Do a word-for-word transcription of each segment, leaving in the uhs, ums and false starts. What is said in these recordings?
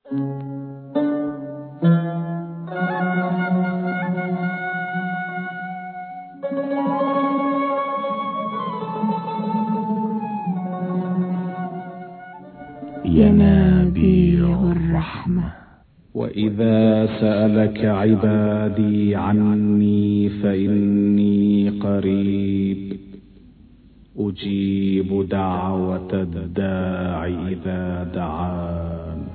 ينابيع الرحمة. وإذا سألك عبادي عني فإني قريب أجيب دعوة الداع إذا دعان.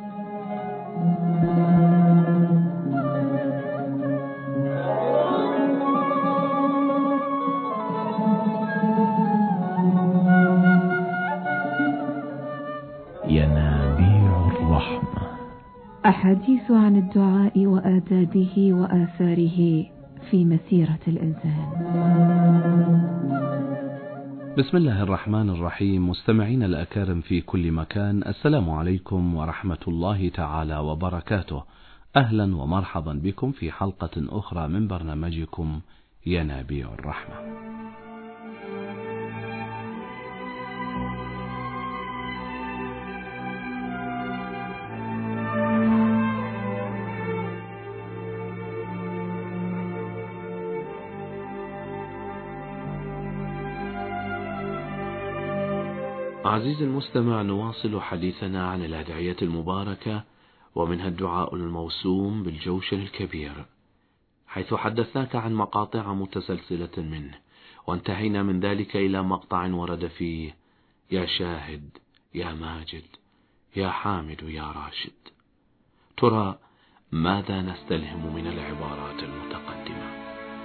ينابيع الرحمة. أحاديث عن الدعاء وآدابه وآثاره في مسيرة الإنسان. بسم الله الرحمن الرحيم. مستمعين الأكارم في كل مكان، السلام عليكم ورحمة الله تعالى وبركاته. أهلا ومرحبا بكم في حلقة أخرى من برنامجكم ينابيع الرحمة. عزيزي المستمع، نواصل حديثنا عن الأدعية المباركة، ومنها الدعاء الموسوم بالجوشن الكبير، حيث حدثناك عن مقاطع متسلسلة منه، وانتهينا من ذلك إلى مقطع ورد فيه: يا شاهد، يا ماجد، يا حامد، يا راشد. ترى ماذا نستلهم من العبارات المتقدمة؟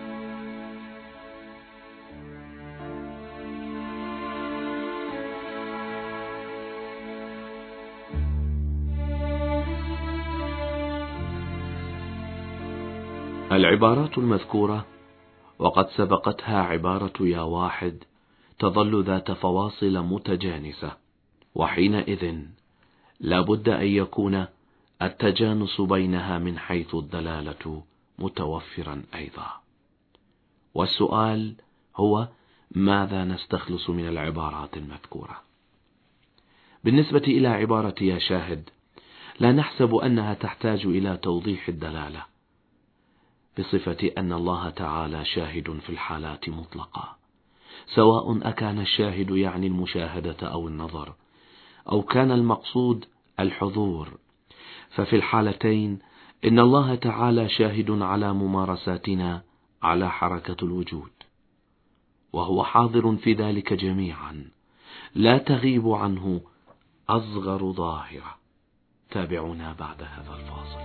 العبارات المذكورة وقد سبقتها عبارة يا واحد تظل ذات فواصل متجانسة، وحينئذ لا بد أن يكون التجانس بينها من حيث الدلالة متوفرا أيضا. والسؤال هو: ماذا نستخلص من العبارات المذكورة؟ بالنسبة إلى عبارة يا شاهد، لا نحسب أنها تحتاج إلى توضيح الدلالة، بصفة أن الله تعالى شاهد في الحالات مطلقة، سواء أكان الشاهد يعني المشاهدة أو النظر، أو كان المقصود الحضور، ففي الحالتين إن الله تعالى شاهد على ممارساتنا على حركة الوجود، وهو حاضر في ذلك جميعا، لا تغيب عنه أصغر ظاهرة. تابعونا بعد هذا الفاصل.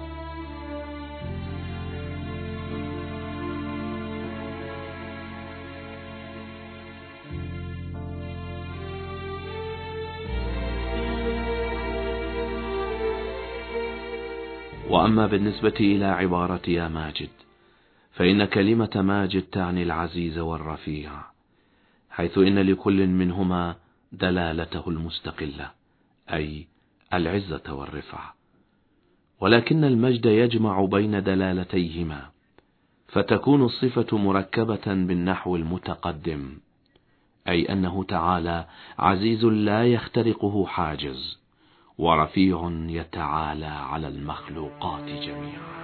وأما بالنسبة إلى عبارة يا ماجد، فإن كلمة ماجد تعني العزيز والرفيع، حيث إن لكل منهما دلالته المستقلة، أي العزة والرفعة، ولكن المجد يجمع بين دلالتيهما، فتكون الصفة مركبة بالنحو المتقدم، أي أنه تعالى عزيز لا يخترقه حاجز، ورفيع يتعالى على المخلوقات جميعا.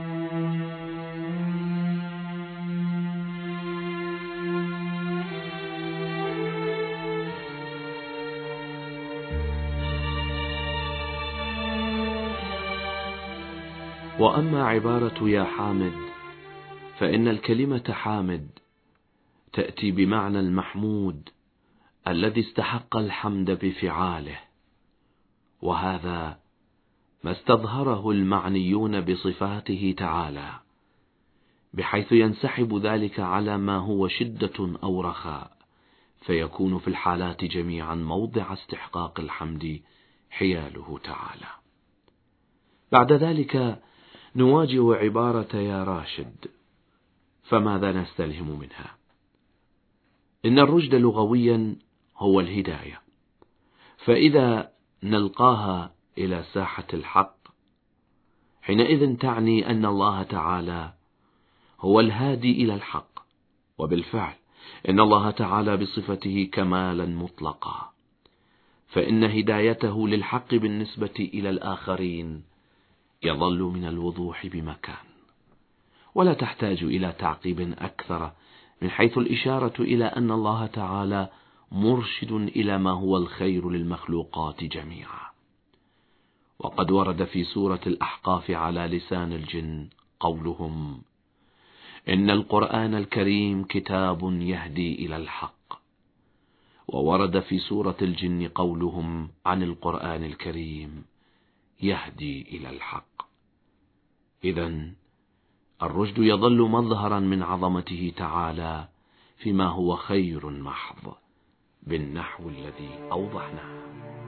وأما عبارة يا حامد، فإن الكلمة حامد تأتي بمعنى المحمود الذي استحق الحمد بفعاله، وهذا ما استظهره المعنيون بصفاته تعالى، بحيث ينسحب ذلك على ما هو شدة أو رخاء، فيكون في الحالات جميعا موضع استحقاق الحمد حياله تعالى. بعد ذلك نواجه عبارة يا راشد، فماذا نستلهم منها؟ إن الرشد لغويا هو الهداية، فإذا نلقاها إلى ساحة الحق حينئذ تعني أن الله تعالى هو الهادي إلى الحق، وبالفعل إن الله تعالى بصفته كمالا مطلقا، فإن هدايته للحق بالنسبة إلى الآخرين يظل من الوضوح بمكان، ولا تحتاج إلى تعقيب أكثر من حيث الإشارة إلى أن الله تعالى مرشد إلى ما هو الخير للمخلوقات جميعا. وقد ورد في سورة الأحقاف على لسان الجن قولهم: إن القرآن الكريم كتاب يهدي إلى الحق. وورد في سورة الجن قولهم عن القرآن الكريم: يهدي إلى الحق. إذن الرشد يظل مظهرا من عظمته تعالى فيما هو خير محض بالنحو الذي أوضحناه.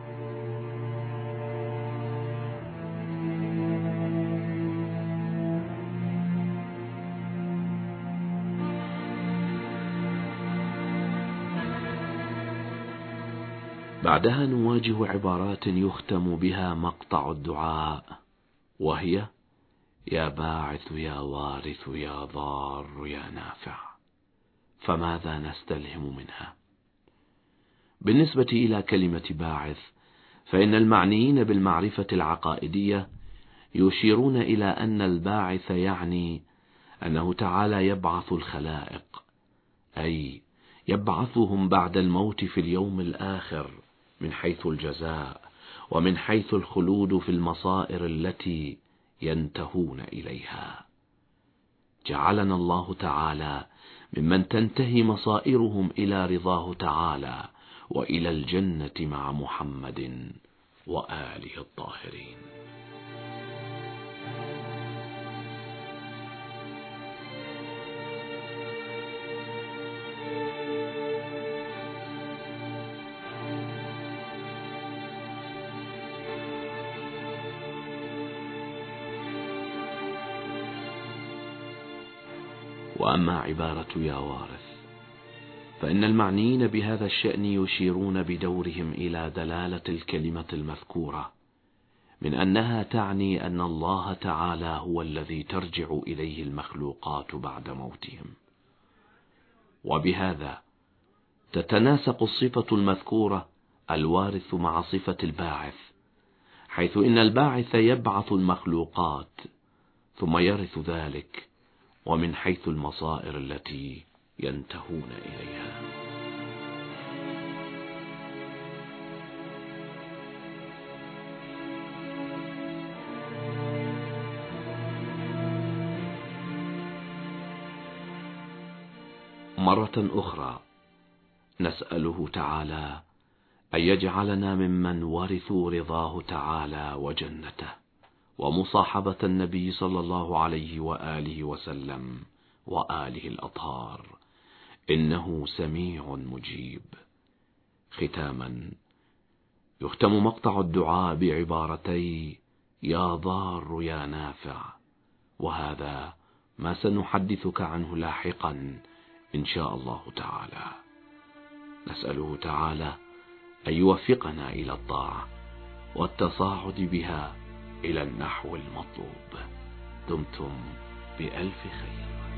بعدها نواجه عبارات يختم بها مقطع الدعاء، وهي: يا باعث يا وارث يا ضار يا نافع. فماذا نستلهم منها؟ بالنسبة إلى كلمة باعث، فإن المعنيين بالمعرفة العقائدية يشيرون إلى أن الباعث يعني أنه تعالى يبعث الخلائق، أي يبعثهم بعد الموت في اليوم الآخر، من حيث الجزاء ومن حيث الخلود في المصائر التي ينتهون إليها. جعلنا الله تعالى ممن تنتهي مصائرهم إلى رضاه تعالى وإلى الجنة مع محمد وآله الطاهرين. وأما عبارة يا وارث، فإن المعنيين بهذا الشأن يشيرون بدورهم إلى دلالة الكلمة المذكورة من أنها تعني أن الله تعالى هو الذي ترجع إليه المخلوقات بعد موتهم. وبهذا تتناسق الصفة المذكورة الوارث مع صفة الباعث، حيث إن الباعث يبعث المخلوقات ثم يرث ذلك، ومن حيث المصائر التي ينتهون إليها. مرة أخرى نسأله تعالى أن يجعلنا ممن ورثوا رضاه تعالى وجنته ومصاحبة النبي صلى الله عليه وآله وسلم وآله الأطهار، إنه سميع مجيب. ختاما، يختم مقطع الدعاء بعبارتي يا ضار يا نافع، وهذا ما سنحدثك عنه لاحقا إن شاء الله تعالى. نسأله تعالى أن يوفقنا إلى الطاعة والتصاعد بها إلى النحو المطلوب. دمتم بألف خير.